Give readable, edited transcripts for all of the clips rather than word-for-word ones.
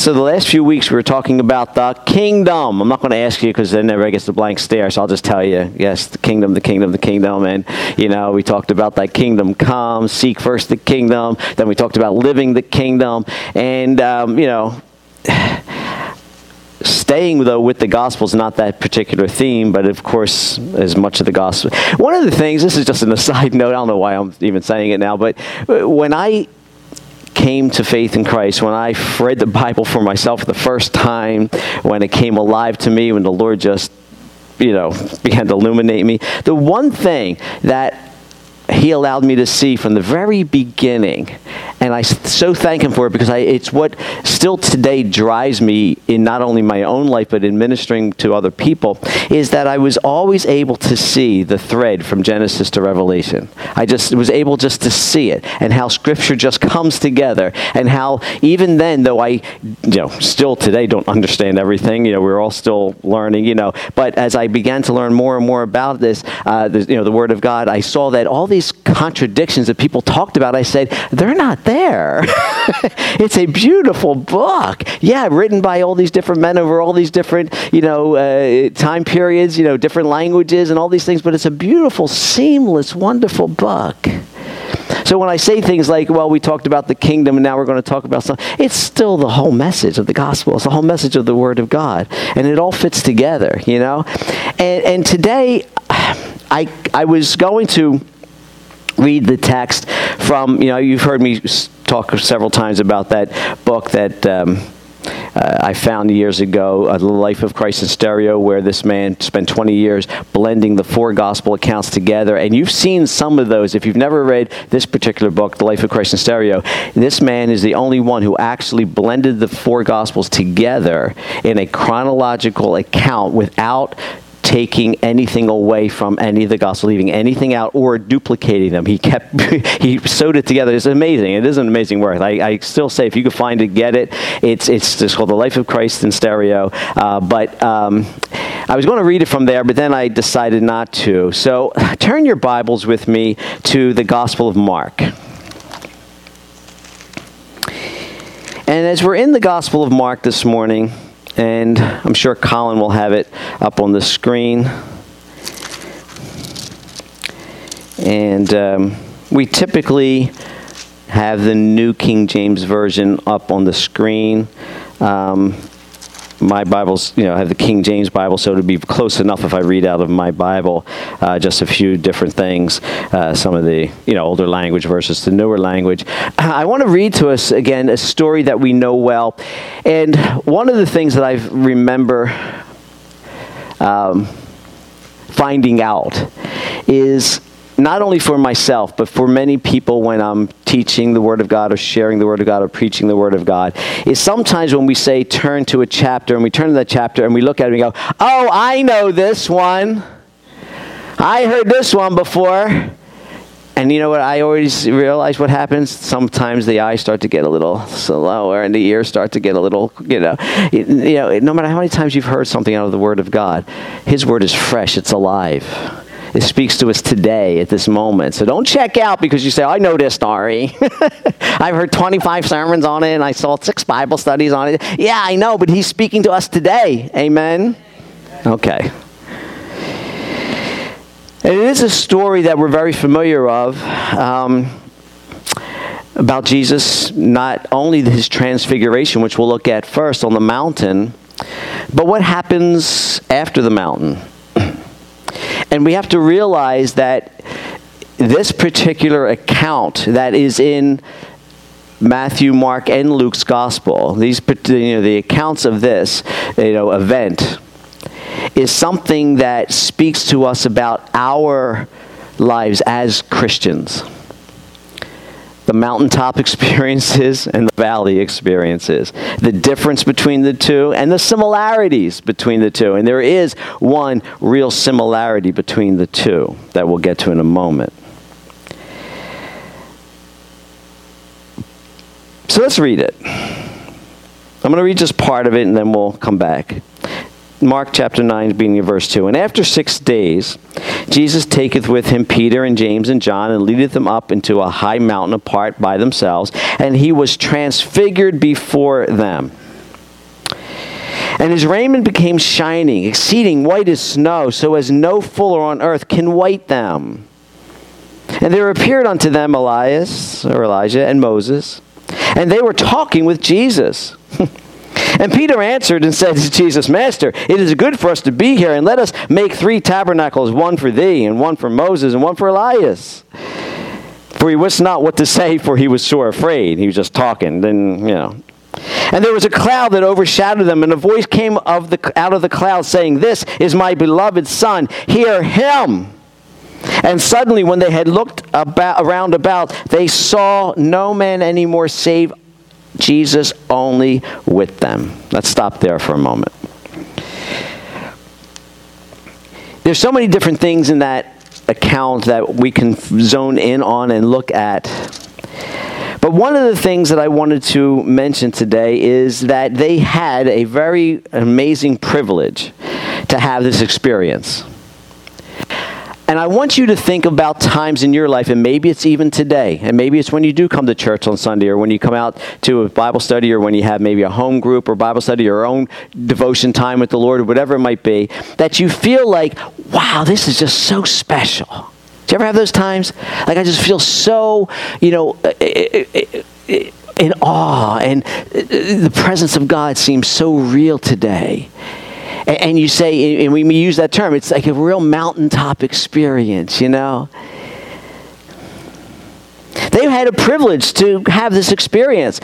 So the last few weeks we were talking about the kingdom. I'm not going to ask you because then everybody gets the blank stare, so I'll just tell you, yes, the kingdom, the kingdom, the kingdom. And, we talked about that kingdom come, seek first the kingdom. Then we talked about living the kingdom. And, staying, though, with the gospel is not that particular theme, but of course, as much of the gospel. One of the things, this is just an aside note, I don't know why I'm even saying it now, but when I came to faith in Christ, when I read the Bible for myself for the first time, when it came alive to me, when the Lord just, began to illuminate me, the one thing that He allowed me to see from the very beginning, and I so thank Him for it because it's what still today drives me in not only my own life but in ministering to other people, is that I was always able to see the thread from Genesis to Revelation. I just was able just to see it, and how Scripture just comes together, and how even then, though I still today don't understand everything, we're all still learning, but as I began to learn more and more about this, the Word of God, I saw that all these contradictions that people talked about, I said, they're not there. It's a beautiful book. Yeah, written by all these different men over all these different, time periods, different languages and all these things, but it's a beautiful, seamless, wonderful book. So when I say things like, well, we talked about the kingdom and now we're going to talk about something, it's still the whole message of the gospel. It's the whole message of the Word of God. And it all fits together, And today, I was going to read the text from, you've heard me talk several times about that book that I found years ago, The Life of Christ in Stereo, where this man spent 20 years blending the 4 gospel accounts together. And you've seen some of those. If you've never read this particular book, The Life of Christ in Stereo, this man is the only one who actually blended the 4 gospels together in a chronological account without taking anything away from any of the gospel, leaving anything out or duplicating them. He sewed it together. It's amazing. It is an amazing work. I still say if you could find it, get it. It's just called The Life of Christ in Stereo. But I was going to read it from there, but then I decided not to. So turn your Bibles with me to the Gospel of Mark. And as we're in the Gospel of Mark this morning, and I'm sure Colin will have it up on the screen. And we typically have the New King James Version up on the screen. My Bibles, have the King James Bible, so it'll be close enough if I read out of my Bible just a few different things, some of the older language versus the newer language. I want to read to us again a story that we know well, and one of the things that I remember finding out is not only for myself, but for many people when I'm teaching the Word of God or sharing the Word of God or preaching the Word of God, is sometimes when we say turn to a chapter and we turn to that chapter and we look at it and we go, oh, I know this one. I heard this one before. And you know what? I always realize what happens. Sometimes the eyes start to get a little slower and the ears start to get a little, no matter how many times you've heard something out of the Word of God, His Word is fresh. It's alive. It speaks to us today at this moment. So don't check out because you say, I know this story. I've heard 25 sermons on it and I saw 6 Bible studies on it. Yeah, I know, but He's speaking to us today. Amen? Okay. And it is a story that we're very familiar of about Jesus, not only His transfiguration, which we'll look at first on the mountain, but what happens after the mountain. And we have to realize that this particular account that is in Matthew, Mark, and Luke's gospel, the accounts of this, event, is something that speaks to us about our lives as Christians. The mountaintop experiences and the valley experiences. The difference between the two and the similarities between the two. And there is one real similarity between the two that we'll get to in a moment. So let's read it. I'm going to read just part of it and then we'll come back. Mark chapter 9, beginning of verse 2. And after 6 days, Jesus taketh with him Peter and James and John, and leadeth them up into a high mountain apart by themselves, and he was transfigured before them. And his raiment became shining, exceeding white as snow, so as no fuller on earth can white them. And there appeared unto them Elijah and Moses, and they were talking with Jesus. And Peter answered and said to Jesus, Master, it is good for us to be here, and let us make 3 tabernacles, one for thee, and one for Moses, and one for Elias. For he wist not what to say, for he was sore afraid. He was just talking. Then, And there was a cloud that overshadowed them, and a voice came out of the cloud saying, This is my beloved Son, hear him. And suddenly when they had looked around about, they saw no man anymore save Jesus only with them. Let's stop there for a moment. There's so many different things in that account that we can zone in on and look at. But one of the things that I wanted to mention today is that they had a very amazing privilege to have this experience. And I want you to think about times in your life, and maybe it's even today, and maybe it's when you do come to church on Sunday, or when you come out to a Bible study, or when you have maybe a home group or Bible study, or your own devotion time with the Lord, or whatever it might be, that you feel like, wow, this is just so special. Do you ever have those times? Like, I just feel so, in awe, and the presence of God seems so real today. And you say, and we use that term, it's like a real mountaintop experience, They had a privilege to have this experience.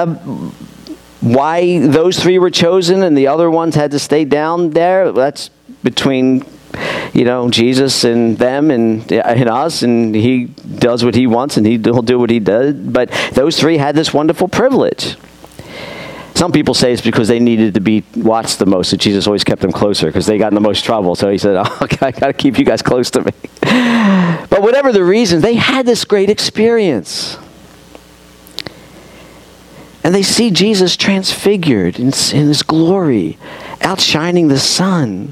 Why those 3 were chosen and the other ones had to stay down there, that's between, Jesus and them and us, and he does what he wants and he'll do what he does. But those 3 had this wonderful privilege. Some people say it's because they needed to be watched the most, that Jesus always kept them closer because they got in the most trouble. So he said, okay, I got to keep you guys close to me. But whatever the reason, they had this great experience. And they see Jesus transfigured in his glory, outshining the sun.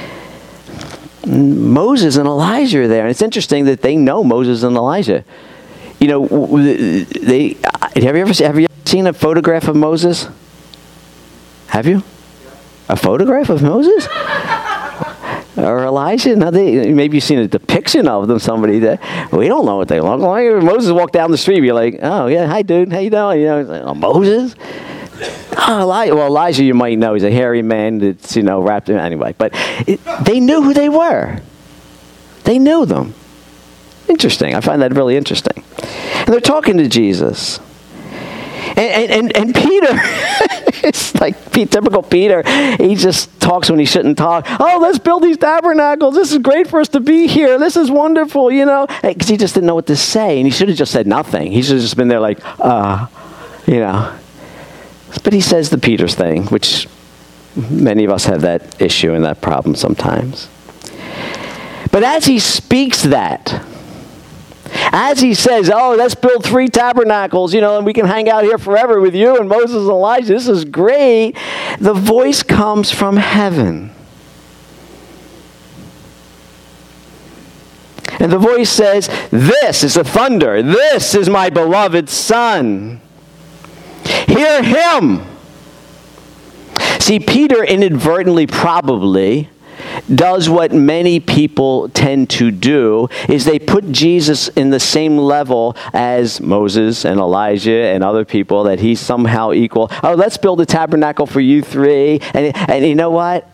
Moses and Elijah are there. And it's interesting that they know Moses and Elijah. Have you ever seen a photograph of Moses? Have you? A photograph of Moses? Or Elijah? No, maybe you've seen a depiction of them, somebody that, we don't know what they look like. Moses walked down the street, you're like, oh yeah, hi dude, how you doing? Moses? Oh, Elijah you might know, he's a hairy man that's, wrapped in, anyway. But they knew who they were. They knew them. Interesting, I find that really interesting. And they're talking to Jesus. And Peter, it's like typical Peter, he just talks when he shouldn't talk. Oh, let's build these tabernacles. This is great for us to be here. This is wonderful, Because he just didn't know what to say. And he should have just said nothing. He should have just been there like, But he says the Peter's thing, which many of us have that issue and that problem sometimes. But as he speaks that, as he says, oh, let's build 3 tabernacles, and we can hang out here forever with you and Moses and Elijah. This is great. The voice comes from heaven. And the voice says, this is the thunder. This is my beloved Son. Hear him. See, Peter inadvertently probably does what many people tend to do, is they put Jesus in the same level as Moses and Elijah and other people, that he's somehow equal. Oh, let's build a tabernacle for you 3. And you know what?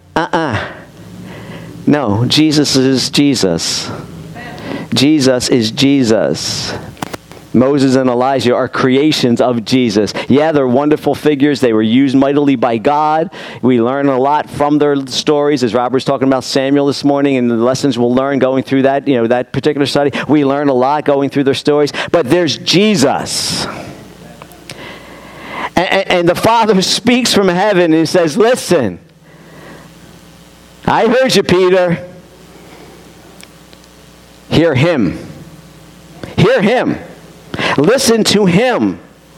No, Jesus is Jesus. Jesus is Jesus. Moses and Elijah are creations of Jesus. Yeah, they're wonderful figures. They were used mightily by God. We learn a lot from their stories, as Robert was talking about Samuel this morning, and the lessons we'll learn going through that, that particular study. We learn a lot going through their stories. But there's Jesus. And the Father speaks from heaven and says, listen, I heard you, Peter. Hear him. Hear him. Listen to him.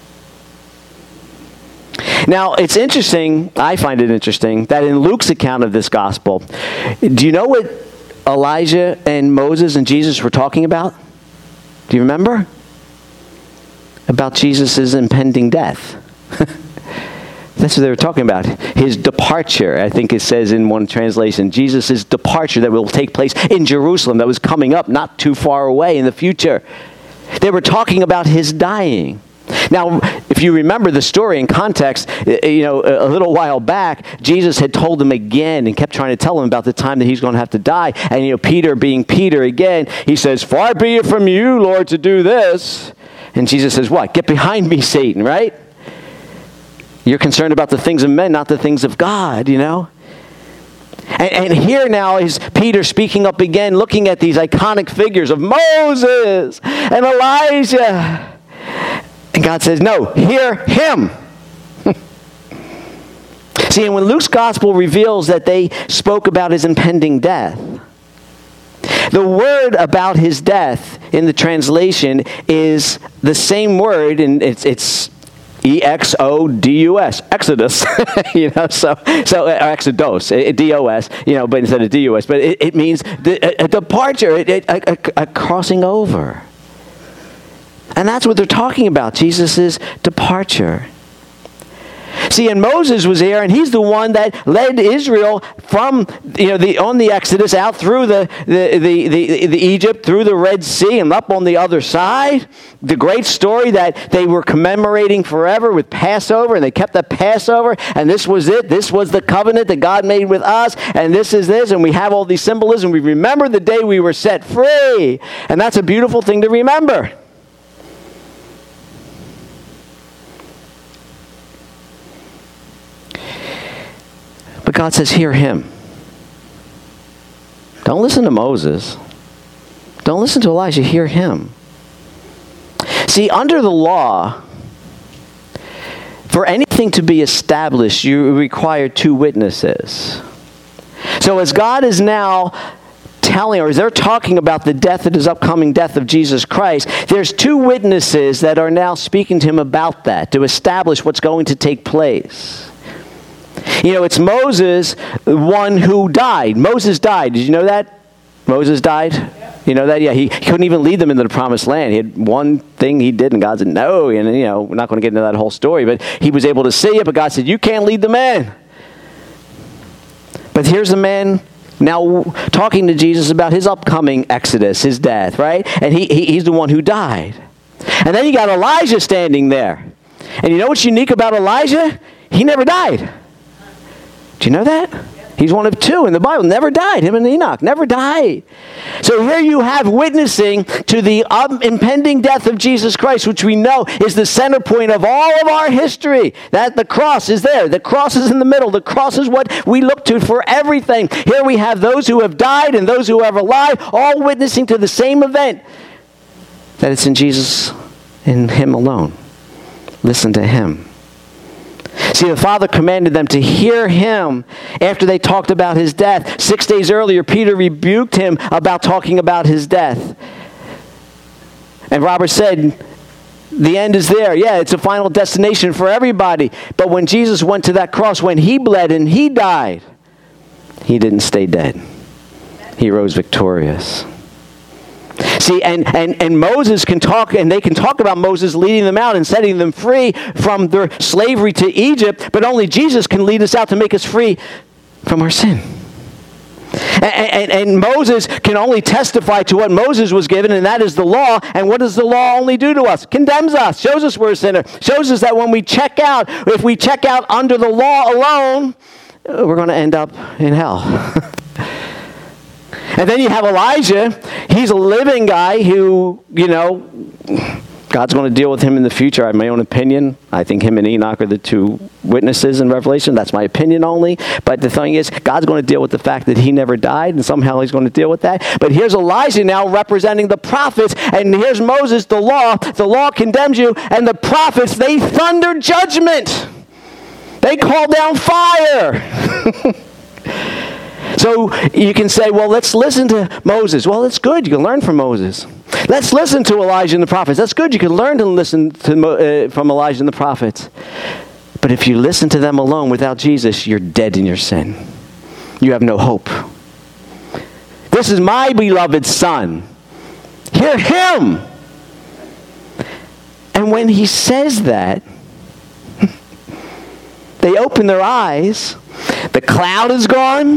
Now, it's interesting, I find it interesting, that in Luke's account of this gospel, do you know what Elijah and Moses and Jesus were talking about? Do you remember? About Jesus' impending death. That's what they were talking about. His departure. I think it says in one translation, Jesus' departure that will take place in Jerusalem, that was coming up not too far away in the future. They were talking about his dying. Now, if you remember the story in context, a little while back, Jesus had told them again and kept trying to tell them about the time that he's going to have to die. And, Peter being Peter again, he says, "Far be it from you, Lord, to do this." And Jesus says, what? "Get behind me, Satan," right? You're concerned about the things of men, not the things of God, And here now is Peter speaking up again, looking at these iconic figures of Moses and Elijah. And God says, no, hear him. See, and when Luke's gospel reveals that they spoke about his impending death, the word about his death in the translation is the same word, and it's E-X-O-D-U-S, Exodus, so Exodus, D-O-S, but instead of D-U-S, but it means a departure, a crossing over. And that's what they're talking about, Jesus' departure. See, and Moses was there, and he's the one that led Israel from, on the Exodus out through the Egypt, through the Red Sea, and up on the other side. The great story that they were commemorating forever with Passover, and they kept the Passover, and this was it. This was the covenant that God made with us, and this is this, and we have all these symbolism. We remember the day we were set free, and that's a beautiful thing to remember. But God says, hear him. Don't listen to Moses. Don't listen to Elijah. Hear him. See, under the law, for anything to be established, you require 2 witnesses. So as God is now telling, or as they're talking about the death, that is upcoming death of Jesus Christ, there's 2 witnesses that are now speaking to him about that, to establish what's going to take place. It's Moses, the one who died. Moses died. Did you know that? Moses died? You know that? Yeah, he couldn't even lead them into the promised land. He had one thing he did, and God said, no. And, we're not going to get into that whole story, but he was able to see it, but God said, you can't lead them in. But here's a man now talking to Jesus about his upcoming exodus, his death, right? And he's the one who died. And then you got Elijah standing there. And you know what's unique about Elijah? He never died. Do you know that? He's one of 2 in the Bible. Never died. Him and Enoch never died. So here you have witnessing to the impending death of Jesus Christ, which we know is the center point of all of our history. That the cross is there. The cross is in the middle. The cross is what we look to for everything. Here we have those who have died and those who have alive, all witnessing to the same event. That it's in Jesus, in him alone. Listen to him. See, the Father commanded them to hear him after they talked about his death. 6 days earlier, Peter rebuked him about talking about his death. And Robert said, the end is there. Yeah, it's a final destination for everybody. But when Jesus went to that cross, when he bled and he died, he didn't stay dead. He rose victorious. See, and Moses can talk, and they can talk about Moses leading them out and setting them free from their slavery to Egypt, but only Jesus can lead us out to make us free from our sin. And Moses can only testify to what Moses was given, and that is the law. And what does the law only do to us? Condemns us, shows us we're a sinner, shows us that when we check out, if we check out under the law alone, we're going to end up in hell. And then you have Elijah. He's a living guy who, God's going to deal with him in the future. I have my own opinion. I think him and Enoch are the 2 witnesses in Revelation. That's my opinion only. But the thing is, God's going to deal with the fact that he never died, and somehow he's going to deal with that. But here's Elijah now representing the prophets, and here's Moses, the law. The law condemns you, and the prophets, they thunder judgment. They call down fire. So you can say, well, let's listen to Moses. Well, that's good. You can learn from Moses. Let's listen to Elijah and the prophets. That's good. You can learn to listen to, from Elijah and the prophets. But if you listen to them alone without Jesus, you're dead in your sin. You have no hope. This is my beloved Son. Hear him. And when he says that, They open their eyes. The cloud is gone.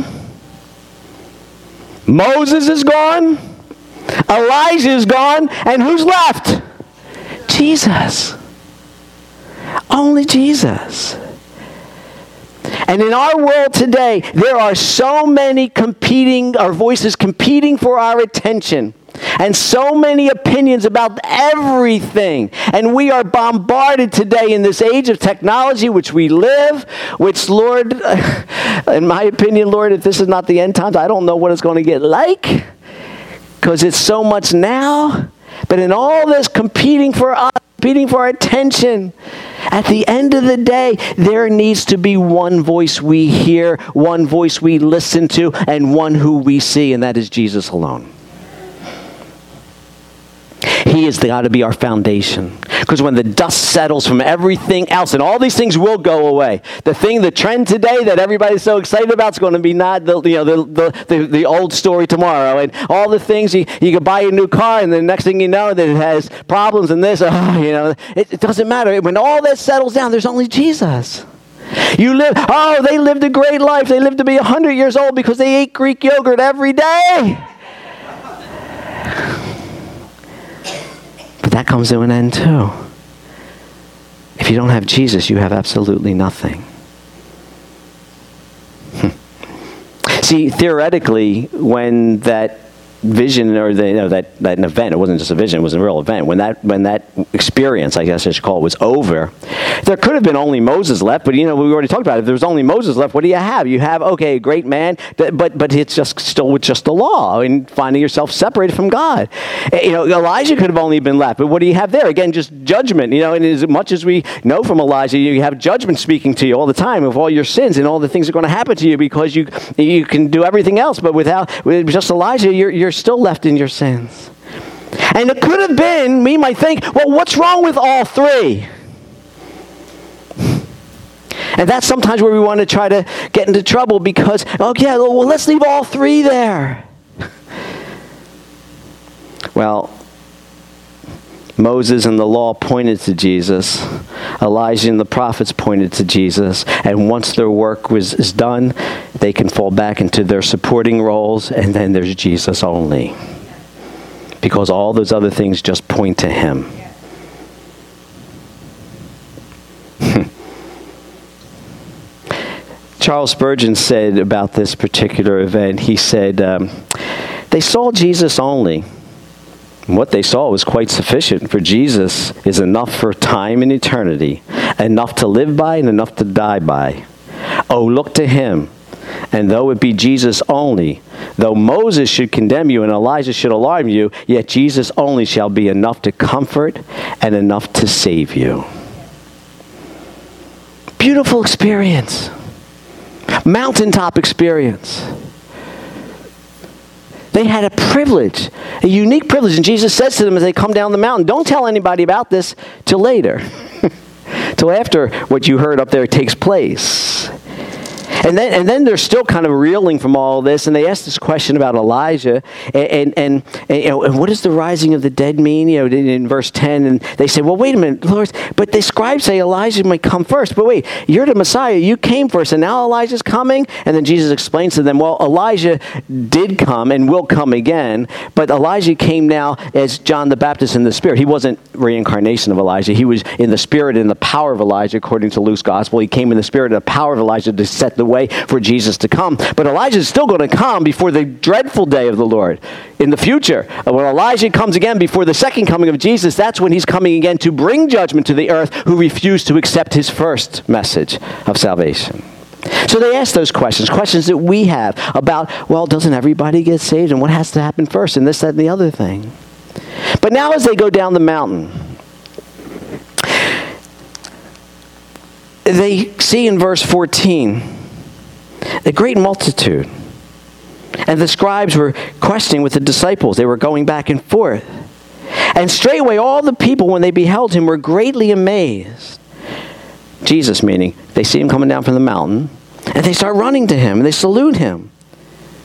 Moses is gone. Elijah is gone. And who's left? Jesus. Only Jesus. And in our world today, there are so many voices competing for our attention. And so many opinions about everything. And we are bombarded today in this age of technology which we live, which, Lord, in my opinion, Lord, if this is not the end times, I don't know what it's going to get like. Because it's so much now. But in all this competing for us, competing for our attention, at the end of the day, there needs to be one voice we hear, one voice we listen to, and one who we see, and that is Jesus alone. He has got to be our foundation. Because when the dust settles from everything else, and all these things will go away. The trend today that everybody's so excited about is going to be not the old story tomorrow. And all the things, you can buy a new car, and the next thing you know, that it has problems and this, it doesn't matter. When all that settles down, there's only Jesus. They lived a great life. They lived to be 100 years old because they ate Greek yogurt every day. That comes to an end too. If you don't have Jesus, you have absolutely nothing. See, theoretically, when that vision or that event, it wasn't just a vision, it was a real event. When that experience, I guess I should call it, was over, there could have been only Moses left. But we already talked about it. If there was only Moses left, what do you have? You have, a great man, but it's just still with just the law and finding yourself separated from God. Elijah could have only been left, but what do you have there? Again, just judgment. And as much as we know from Elijah, you have judgment speaking to you all the time of all your sins and all the things that are going to happen to you because you can do everything else, but with just Elijah, you're still left in your sins. And it could have been, we might think, well, what's wrong with all three? And that's sometimes where we want to try to get into trouble because, let's leave all three there. Well, Moses and the law pointed to Jesus. Elijah and the prophets pointed to Jesus. And once their work is done, they can fall back into their supporting roles, and then there's Jesus only. Because all those other things just point to him. Charles Spurgeon said about this particular event, he said, they saw Jesus only. What they saw was quite sufficient, for Jesus is enough for time and eternity, enough to live by and enough to die by. Oh, look to him, and though it be Jesus only, though Moses should condemn you and Elijah should alarm you, yet Jesus only shall be enough to comfort and enough to save you. Beautiful experience. Mountaintop experience. They had a privilege, a unique privilege. And Jesus says to them as they come down the mountain, don't tell anybody about this till later. Till after what you heard up there takes place. And then they're still kind of reeling from all this, and they ask this question about Elijah, and what does the rising of the dead mean? In verse 10, and they say, well, wait a minute, Lord, but the scribes say Elijah might come first. But wait, you're the Messiah. You came first, and now Elijah's coming? And then Jesus explains to them, well, Elijah did come and will come again, but Elijah came now as John the Baptist in the Spirit. He wasn't reincarnation of Elijah. He was in the Spirit and the power of Elijah, according to Luke's Gospel. He came in the Spirit and the power of Elijah to set the way for Jesus to come. But Elijah is still going to come before the dreadful day of the Lord in the future. When Elijah comes again before the second coming of Jesus, that's when he's coming again to bring judgment to the earth who refused to accept his first message of salvation. So they ask those questions that we have about, well, doesn't everybody get saved? And what has to happen first? And this, that, and the other thing. But now as they go down the mountain, they see in verse 14 a great multitude. And the scribes were questioning with the disciples. They were going back and forth. And straightway all the people, when they beheld him, were greatly amazed. Jesus meaning, they see him coming down from the mountain, and they start running to him, and they salute him.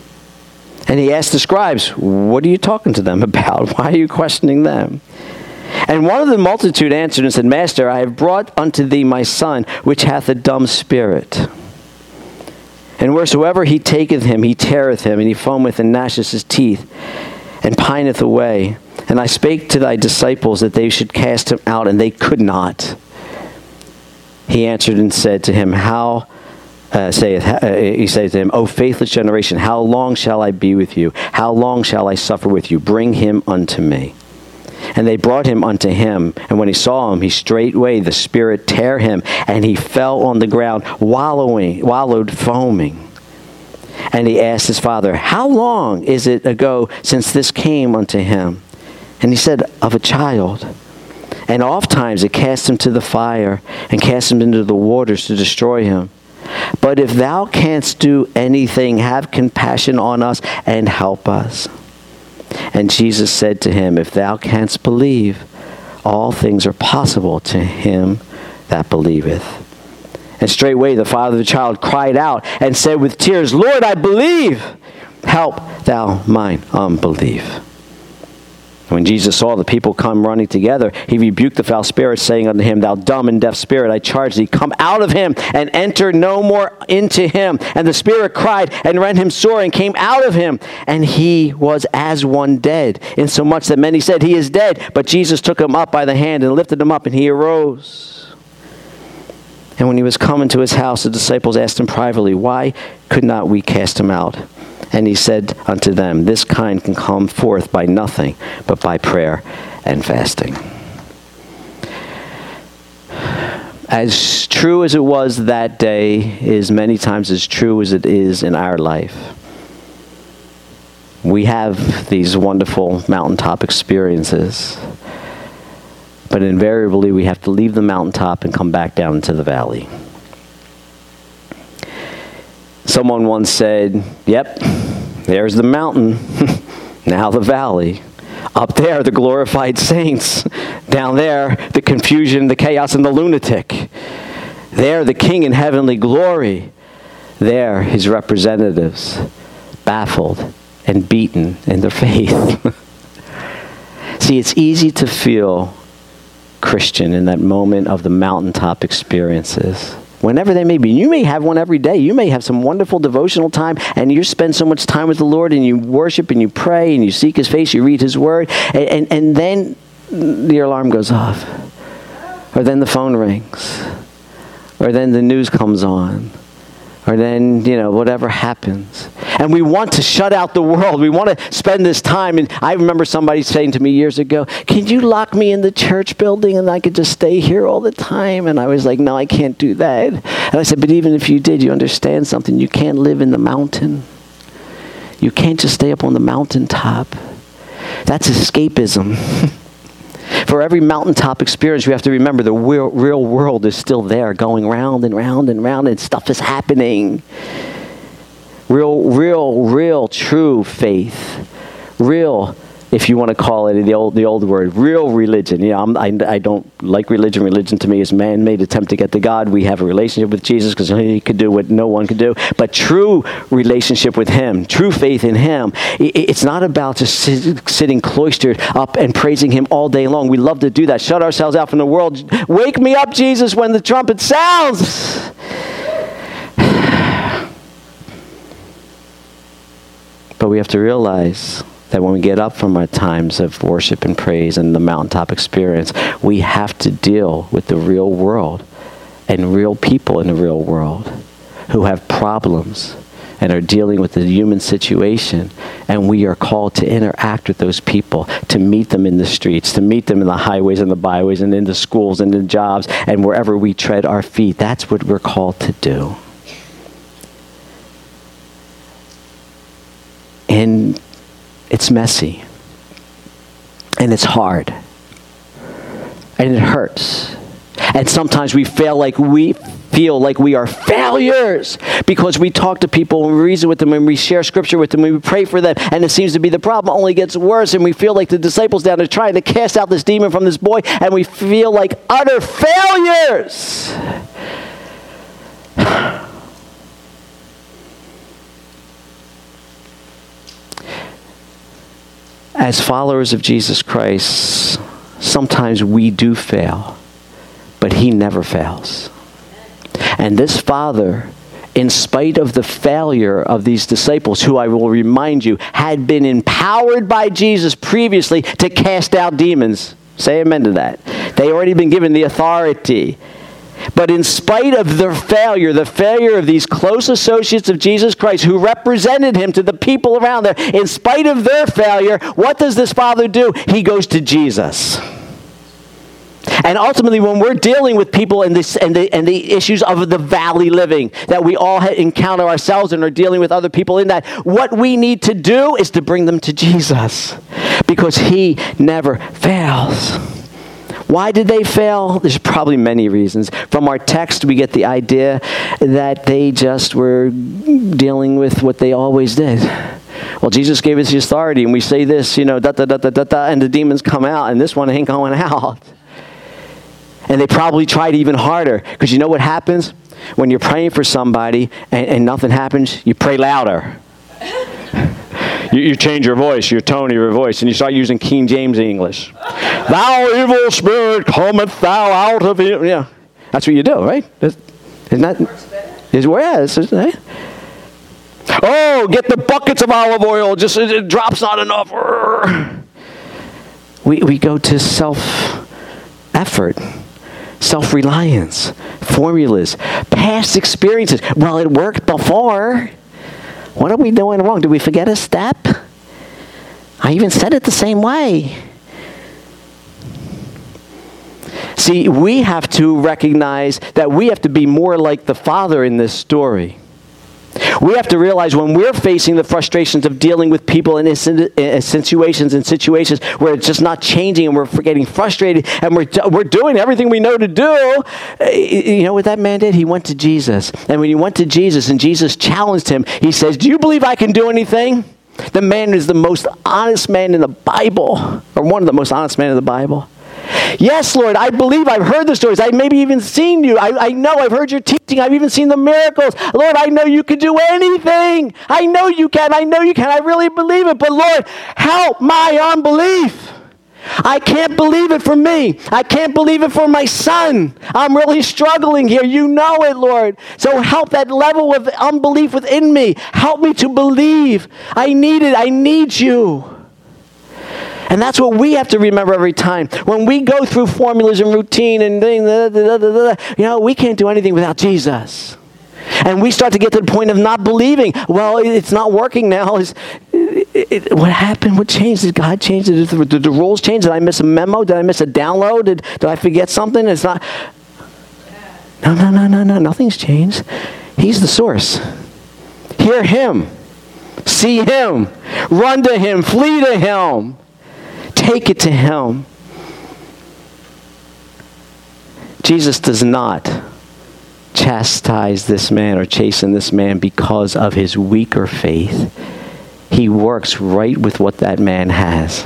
And he asked the scribes, what are you talking to them about? Why are you questioning them? And one of the multitude answered and said, Master, I have brought unto thee my son, which hath a dumb spirit. And wheresoever he taketh him, he teareth him, and he foameth and gnasheth his teeth, and pineth away. And I spake to thy disciples that they should cast him out, and they could not. He answered and said to him, he said to him, O faithless generation, how long shall I be with you? How long shall I suffer with you? Bring him unto me. And they brought him unto him, and when he saw him, he straightway the spirit tear him, and he fell on the ground, wallowed foaming. And he asked his father, How long is it ago since this came unto him? And he said, Of a child. And ofttimes it cast him to the fire, and cast him into the waters to destroy him. But if thou canst do anything, have compassion on us, and help us. And Jesus said to him, If thou canst believe, all things are possible to him that believeth. And straightway the father of the child cried out, and said with tears, Lord, I believe. Help thou mine unbelief. When Jesus saw the people come running together, he rebuked the foul spirit, saying unto him, Thou dumb and deaf spirit, I charge thee, come out of him, and enter no more into him. And the spirit cried, and rent him sore, and came out of him. And he was as one dead, insomuch that many said, He is dead. But Jesus took him up by the hand, and lifted him up, and he arose. And when he was come into his house, the disciples asked him privately, Why could not we cast him out? And he said unto them, This kind can come forth by nothing, but by prayer and fasting. As true as it was that day is many times as true as it is in our life. We have these wonderful mountaintop experiences, but invariably we have to leave the mountaintop and come back down into the valley. Someone once said, Yep, there's the mountain, now the valley. Up there, the glorified saints. Down there, the confusion, the chaos, and the lunatic. There, the King in heavenly glory. There, his representatives, baffled and beaten in their faith. See, it's easy to feel Christian in that moment of the mountaintop experiences. Whenever they may be. You may have one every day. You may have some wonderful devotional time, and you spend so much time with the Lord, and you worship, and you pray, and you seek his face, you read his word, and then the alarm goes off. Or then the phone rings. Or then the news comes on. Or then, whatever happens. And we want to shut out the world. We want to spend this time. And I remember somebody saying to me years ago, Can you lock me in the church building and I could just stay here all the time? And I was like, No, I can't do that. And I said, But even if you did, you understand something. You can't live in the mountain. You can't just stay up on the mountaintop. That's escapism. For every mountaintop experience, we have to remember the real world is still there, going round and round and round, and stuff is happening. Real, true faith. Real, if you want to call it the old word, real religion. I don't like religion. Religion to me is man-made attempt to get to God. We have a relationship with Jesus because he could do what no one could do. But true relationship with him, true faith in him, it's not about just sitting cloistered up and praising him all day long. We love to do that. Shut ourselves out from the world. Wake me up, Jesus, when the trumpet sounds. But we have to realize that when we get up from our times of worship and praise and the mountaintop experience, we have to deal with the real world and real people in the real world who have problems and are dealing with the human situation. And we are called to interact with those people, to meet them in the streets, to meet them in the highways and the byways and in the schools and in jobs and wherever we tread our feet. That's what we're called to do. And it's messy, and it's hard, and it hurts. And sometimes we feel like we are failures because we talk to people and we reason with them and we share scripture with them and we pray for them, and it seems to be the problem only gets worse, and we feel like the disciples down there trying to cast out this demon from this boy, and we feel like utter failures. As followers of Jesus Christ, sometimes we do fail, but he never fails. And this Father, in spite of the failure of these disciples, who I will remind you, had been empowered by Jesus previously to cast out demons. Say amen to that. They already been given the authority. But in spite of their failure, the failure of these close associates of Jesus Christ who represented him to the people around there, in spite of their failure, what does this Father do? He goes to Jesus. And ultimately, when we're dealing with people and the issues of the valley living that we all encounter ourselves and are dealing with other people in that, what we need to do is to bring them to Jesus, because he never fails. Why did they fail? There's probably many reasons. From our text, we get the idea that they just were dealing with what they always did. Well, Jesus gave us the authority, and we say this, and the demons come out, and this one ain't going out. And they probably tried even harder, because you know what happens? When you're praying for somebody and nothing happens, you pray louder. You change your voice, your tone of your voice, and you start using King James English. Thou evil spirit, cometh thou out of him. Yeah, that's what you do, right? Isn't that? Right? Oh, get the buckets of olive oil. Just it drops not enough. We go to self-effort, self-reliance, formulas, past experiences. Well, it worked before. What are we doing wrong? Did we forget a step? I even said it the same way. See, we have to recognize that we have to be more like the Father in this story. We have to realize when we're facing the frustrations of dealing with people in situations where it's just not changing and we're getting frustrated and we're doing everything we know to do. You know what that man did? He went to Jesus. And when he went to Jesus and Jesus challenged him, he says, do you believe I can do anything? The man is the most honest man in the Bible, or one of the most honest men in the Bible. Yes, Lord, I believe. I've heard the stories. I've maybe even seen you. I know I've heard your teaching. I've even seen the miracles. Lord, I know you can do anything. I know you can. I know you can. I really believe it. But Lord, help my unbelief. I can't believe it for me. I can't believe it for my son. I'm really struggling here. You know it, Lord. So help that level of unbelief within me. Help me to believe. I need it. I need you. And that's what we have to remember every time. When we go through formulas and routine and things, we can't do anything without Jesus. And we start to get to the point of not believing. Well, it's not working now. What happened? What changed? Did God change? Did the rules change? Did I miss a memo? Did I miss a download? Did I forget something? It's not. No. Nothing's changed. He's the source. Hear him. See him. Run to him. Flee to him. Take it to him. Jesus does not chastise this man or chasten this man because of his weaker faith. He works right with what that man has.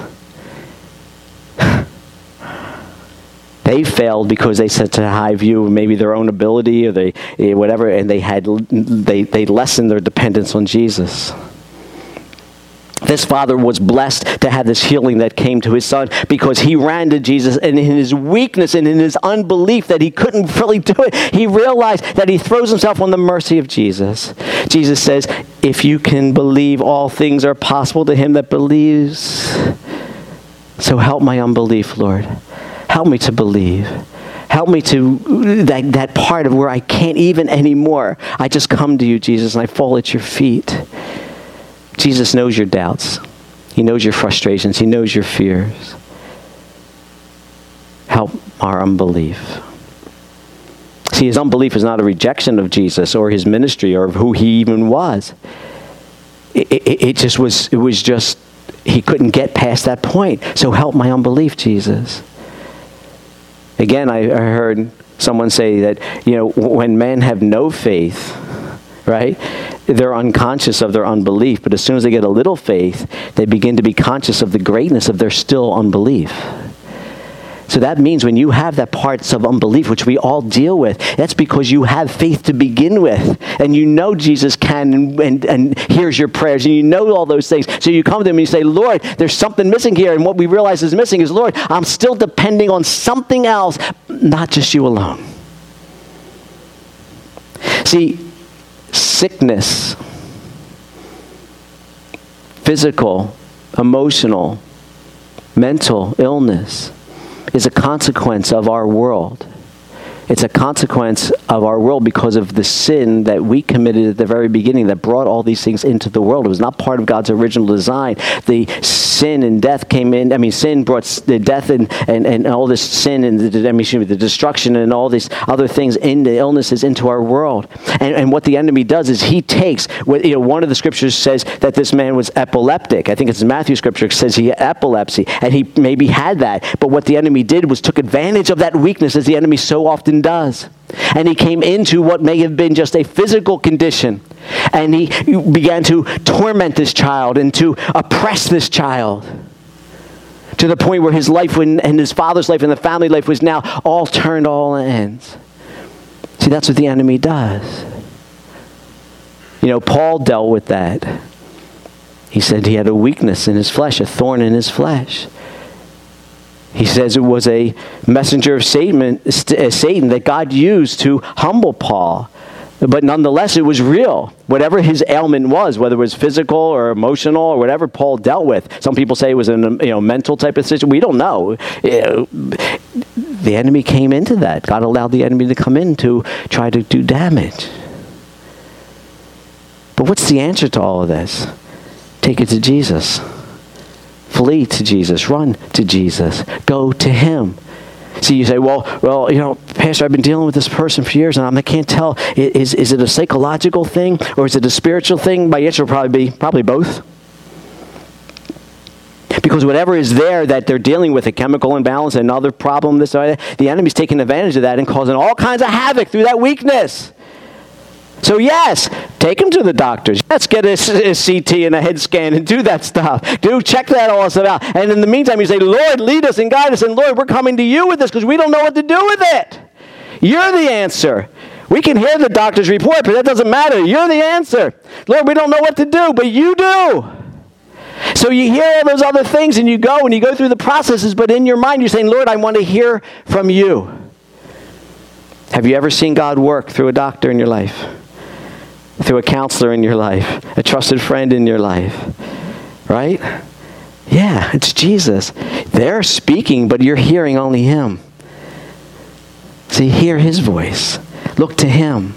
They failed because they set a high view of maybe their own ability or whatever, and they lessened their dependence on Jesus. This father was blessed to have this healing that came to his son because he ran to Jesus, and in his weakness and in his unbelief that he couldn't really do it, he realized that he throws himself on the mercy of Jesus. Jesus says, if you can believe, all things are possible to him that believes. So help my unbelief, Lord. Help me to believe. Help me to that part of where I can't even anymore. I just come to you, Jesus, and I fall at your feet. Jesus knows your doubts. He knows your frustrations. He knows your fears. Help our unbelief. See, his unbelief is not a rejection of Jesus or his ministry or of who he even was. It was just, he couldn't get past that point. So help my unbelief, Jesus. Again, I heard someone say that, when men have no faith, right? They're unconscious of their unbelief, but as soon as they get a little faith, they begin to be conscious of the greatness of their still unbelief. So that means when you have that parts of unbelief, which we all deal with, that's because you have faith to begin with. And you know Jesus can and hears your prayers. And you know all those things. So you come to him and you say, Lord, there's something missing here. And what we realize is missing is, Lord, I'm still depending on something else, not just you alone. See, sickness, physical, emotional, mental illness is a consequence of our world. It's a consequence of our world because of the sin that we committed at the very beginning that brought all these things into the world. It was not part of God's original design. The sin and death came in. I mean, sin brought the death and all this sin and the destruction and all these other things, the illnesses into our world. And what the enemy does is he takes, one of the scriptures says that this man was epileptic. I think it's Matthew scripture. It says he had epilepsy, and he maybe had that. But what the enemy did was took advantage of that weakness, as the enemy so often does. And he came into what may have been just a physical condition, and he began to torment this child and to oppress this child to the point where his life and his father's life and the family life was now all turned all ends. See, that's what the enemy does. Paul dealt with that. He said he had a weakness in his flesh, a thorn in his flesh. He says it was a messenger of Satan that God used to humble Paul. But nonetheless, it was real. Whatever his ailment was, whether it was physical or emotional or whatever Paul dealt with. Some people say it was a mental type of situation. We don't know. The enemy came into that. God allowed the enemy to come in to try to do damage. But what's the answer to all of this? Take it to Jesus. Flee to Jesus. Run to Jesus. Go to him. See, you say, well, Pastor, I've been dealing with this person for years, and I can't tell. Is it a psychological thing or is it a spiritual thing? My answer will probably both. Because whatever is there that they're dealing with, a chemical imbalance, another problem, this or that, the enemy's taking advantage of that and causing all kinds of havoc through that weakness. So yes, take him to the doctors. Let's get a CT and a head scan and do that stuff. Check that all stuff out. And in the meantime, you say, Lord, lead us and guide us. And Lord, we're coming to you with this because we don't know what to do with it. You're the answer. We can hear the doctor's report, but that doesn't matter. You're the answer. Lord, we don't know what to do, but you do. So you hear all those other things and you go through the processes, but in your mind you're saying, Lord, I want to hear from you. Have you ever seen God work through a doctor in your life? Through a counselor in your life, a trusted friend in your life, right? Yeah, it's Jesus. They're speaking, but you're hearing only him. See, hear his voice. Look to him.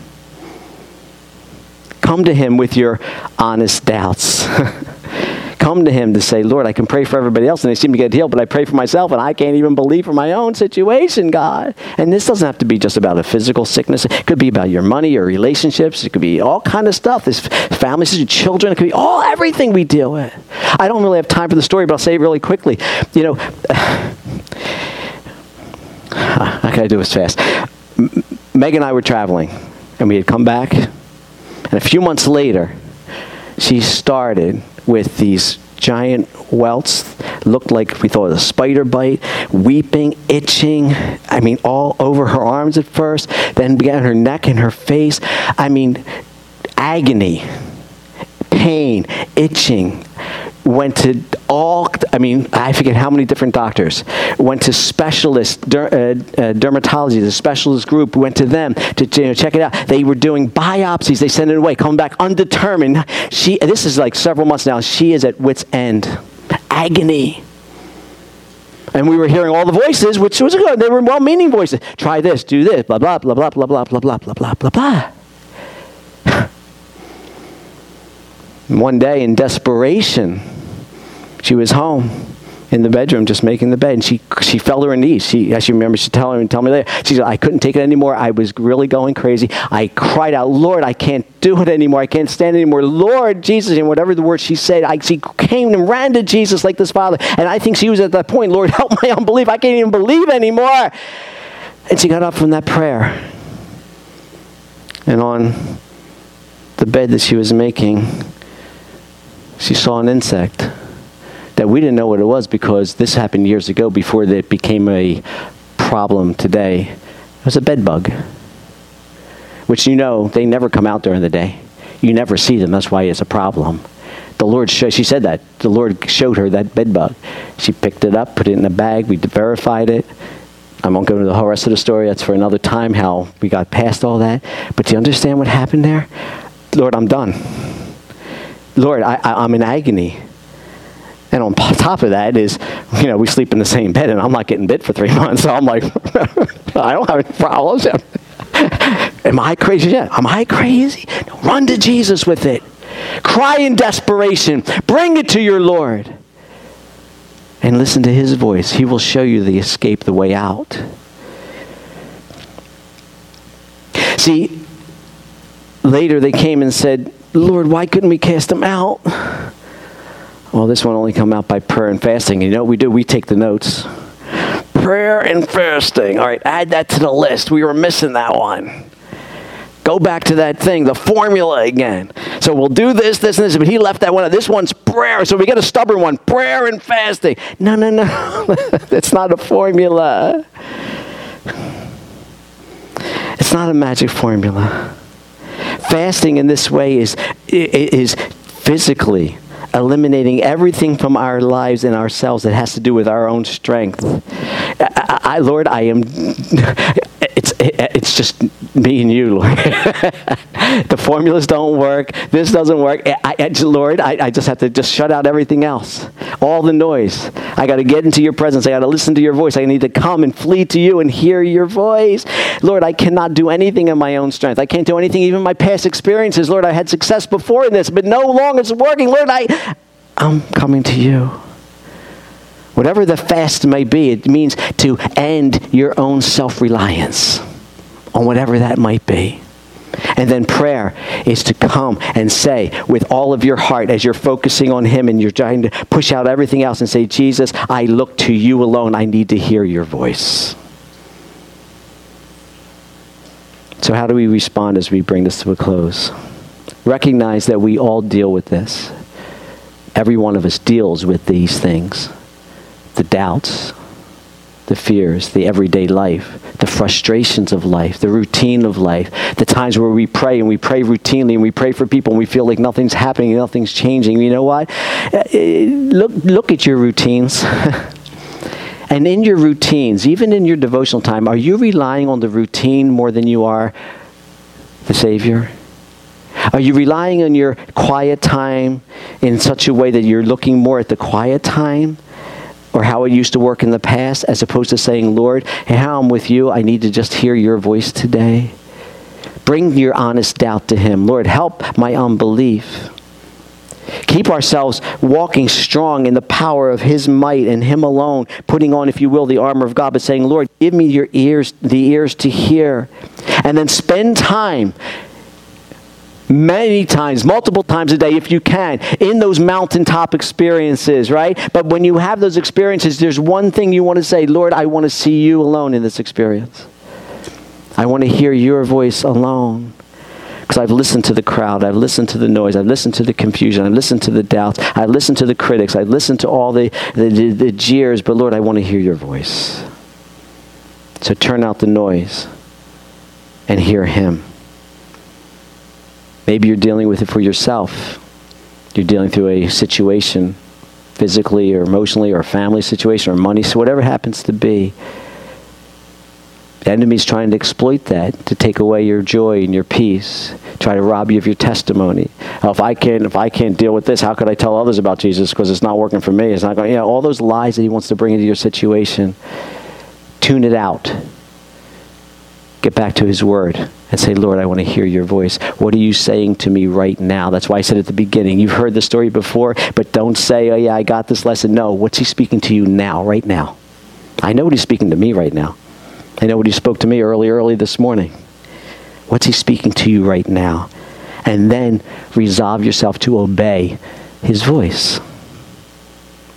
Come to him with your honest doubts. Come to him to say, Lord, I can pray for everybody else and they seem to get healed, but I pray for myself and I can't even believe for my own situation, God. And this doesn't have to be just about a physical sickness. It could be about your money, your relationships. It could be all kind of stuff. This families, children. It could be everything we deal with. I don't really have time for the story, but I'll say it really quickly. I gotta do this fast. Meg and I were traveling, and we had come back, and a few months later, she started with these giant welts, looked like we thought it was a spider bite, weeping, itching, all over her arms at first, then began her neck and her face. Agony, pain, itching. Went to I forget how many different doctors. Went to specialists, dermatology, the specialist group, went to them to check it out. They were doing biopsies. They sent it away, coming back undetermined. This is like several months now. She is at wit's end. Agony. And we were hearing all the voices, which was good. They were well-meaning voices. Try this, do this, blah, blah, blah, blah, blah, blah, blah, blah, blah, blah, blah, blah. One day, in desperation, she was home in the bedroom just making the bed, and she fell to her knees. She remember, she tell me later. She said, I couldn't take it anymore. I was really going crazy. I cried out, Lord, I can't do it anymore. I can't stand it anymore. Lord Jesus, and whatever the word she said, she came and ran to Jesus like this father. And I think she was at that point, Lord, help my unbelief. I can't even believe anymore. And she got up from that prayer. And on the bed that she was making, she saw an insect that we didn't know what it was because this happened years ago before it became a problem today was a bed bug, which they never come out during the day. You never see them. That's why it's a problem. She said that. The Lord showed her that bed bug. She picked it up, put it in a bag. We verified it. I won't go into the whole rest of the story. That's for another time, how we got past all that. But do you understand what happened there? Lord, I'm done. Lord, I'm in agony. And on top of that is, we sleep in the same bed, and I'm not getting bit for 3 months. So I'm like, I don't have any problems. Am I crazy? Yeah. Am I crazy? No, run to Jesus with it. Cry in desperation. Bring it to your Lord. And listen to his voice. He will show you the escape, the way out. See, later they came and said, Lord, why couldn't we cast them out? Well, this one only come out by prayer and fasting. And you know what we do? We take the notes. Prayer and fasting. All right, add that to the list. We were missing that one. Go back to that thing, the formula again. So we'll do this, this, and this. But he left that one. This one's prayer. So we get a stubborn one. Prayer and fasting. No. That's not a formula. It's not a magic formula. Fasting in this way is physically eliminating everything from our lives and ourselves that has to do with our own strength. Lord, it's just me and you, Lord. The formulas don't work. This doesn't work. Lord, I just have to shut out everything else. All the noise. I got to get into your presence. I got to listen to your voice. I need to come and flee to you and hear your voice. Lord, I cannot do anything in my own strength. I can't do anything, even my past experiences. Lord, I had success before in this, but no longer it's working. Lord, I'm coming to you. Whatever the fast may be, it means to end your own self-reliance on whatever that might be. And then prayer is to come and say with all of your heart as you're focusing on him and you're trying to push out everything else and say, Jesus, I look to you alone. I need to hear your voice. So how do we respond as we bring this to a close? Recognize that we all deal with this. Every one of us deals with these things. The doubts, the fears, the everyday life, the frustrations of life, the routine of life, the times where we pray and we pray routinely and we pray for people and we feel like nothing's happening and nothing's changing. You know what? Look at your routines. And in your routines, even in your devotional time, are you relying on the routine more than you are the Savior? Are you relying on your quiet time in such a way that you're looking more at the quiet time or how it used to work in the past, as opposed to saying, Lord, hey, how I'm with you, I need to just hear your voice today. Bring your honest doubt to him. Lord, help my unbelief. Keep ourselves walking strong in the power of his might and him alone, putting on, if you will, the armor of God, but saying, Lord, give me your ears, the ears to hear. And then spend time, many times, multiple times a day, if you can, in those mountaintop experiences, right? But when you have those experiences, there's one thing you want to say, Lord, I want to see you alone in this experience. I want to hear your voice alone. Because I've listened to the crowd, I've listened to the noise, I've listened to the confusion, I've listened to the doubts, I've listened to the critics, I've listened to all the jeers, but Lord, I want to hear your voice. So turn out the noise and hear him. Maybe you're dealing with it for yourself. You're dealing through a situation, physically or emotionally, or a family situation, or money, so whatever it happens to be. The enemy's trying to exploit that to take away your joy and your peace, try to rob you of your testimony. Oh, if I can't deal with this, how could I tell others about Jesus? Because it's not working for me. It's not going. All those lies that he wants to bring into your situation. Tune it out. Get back to his word and say, Lord, I want to hear your voice. What are you saying to me right now? That's why I said at the beginning, you've heard the story before, but don't say, oh yeah, I got this lesson. No, what's he speaking to you now, right now? I know what he's speaking to me right now. I know what he spoke to me early this morning. What's he speaking to you right now? And then resolve yourself to obey his voice. See,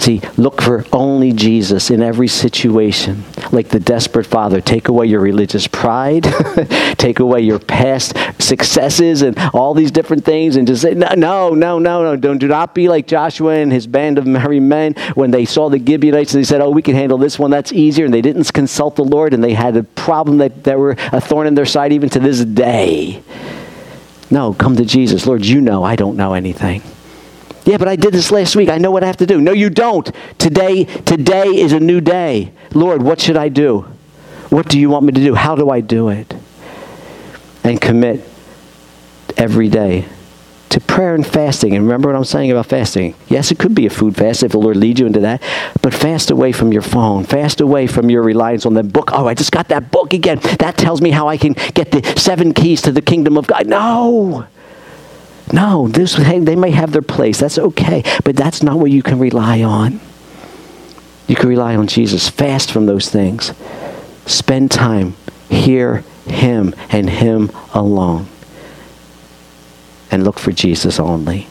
See, look for only Jesus in every situation. Like the desperate father, take away your religious pride, take away your past successes and all these different things, and just say, no. Do not be like Joshua and his band of merry men when they saw the Gibeonites and they said, oh, we can handle this one, that's easier. And they didn't consult the Lord, and they had a problem that were a thorn in their side even to this day. No, come to Jesus. Lord, you know I don't know anything. Yeah, but I did this last week. I know what I have to do. No, you don't. Today is a new day. Lord, what should I do? What do you want me to do? How do I do it? And commit every day to prayer and fasting. And remember what I'm saying about fasting. Yes, it could be a food fast if the Lord leads you into that. But fast away from your phone. Fast away from your reliance on the book. Oh, I just got that book again. That tells me how I can get the 7 keys to the kingdom of God. No, they may have their place. That's okay. But that's not what you can rely on. You can rely on Jesus. Fast from those things. Spend time. Hear him and him alone. And look for Jesus only.